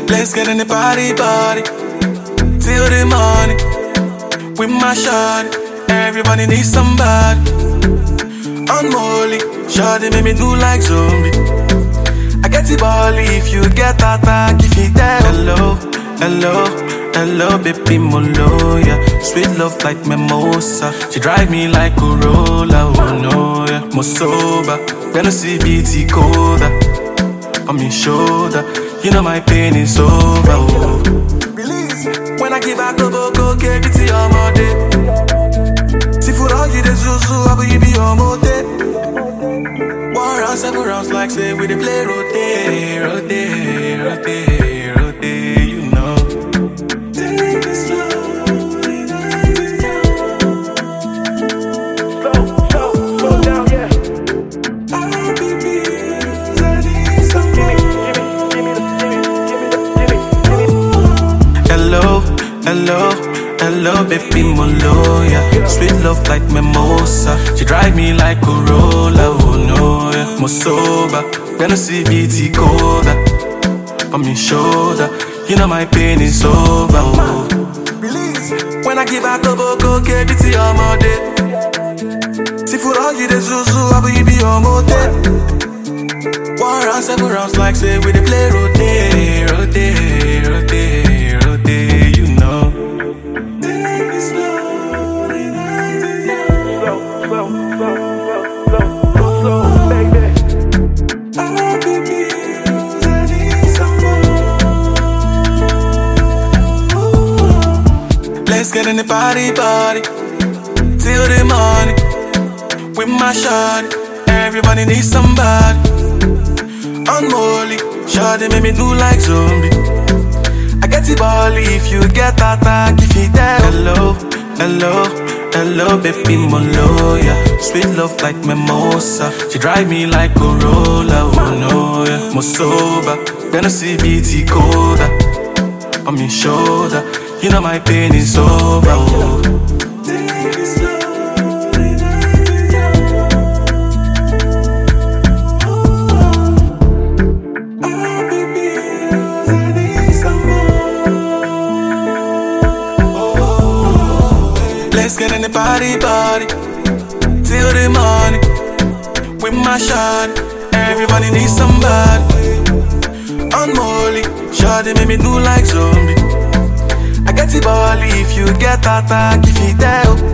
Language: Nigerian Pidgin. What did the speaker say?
Let's get in the party, till the morning. With my shawty, everybody needs somebody. Unholy, shawty make me do like zombie. I get the bally if you get attack, if you tell. Hello, hello, hello, baby molo, yeah. Sweet love like mimosa. She drive me like Corolla, oh no, yeah. More sober, when I see BT coda on me shoulder, you know my pain is over, oh. Release. When I give out go, get it your mother. See for all you the zuzu, I will you be your mote. 1 round, 7 rounds, like say we dey play rotate, you know. Take it slow, slow down, yeah. Hello, hello, baby molo, yeah. Sweet love like mimosa. She drive me like Corolla, oh no, yeah. More sober, when I see BT coda on me shoulder, you know my pain is over, oh. Release. When I give out go, get it your mother. See for all you the zuzu, I will you be your mote. 1 round, 7 rounds, like say we dey play rotate, you know. Take it slow, baby. I'll be bills, I need some more. Let's get in the party, till the morning. With my shawty, everybody needs somebody. Unholy, shawty make me do like zombie. I get the bally if you get attack, if you tell. Hello, hello, hello, baby molo, yeah. Sweet love like mimosa. She drive me like Corolla, oh no, yeah. More sober, when I see BT coda on me shoulder, you know my pain is over, oh. Take it slow. Let's get in the party, till the morning. With my shawty, everybody needs somebody. Unholy, shawty make me do like zombie. I get the bally if you get attack, if you tell.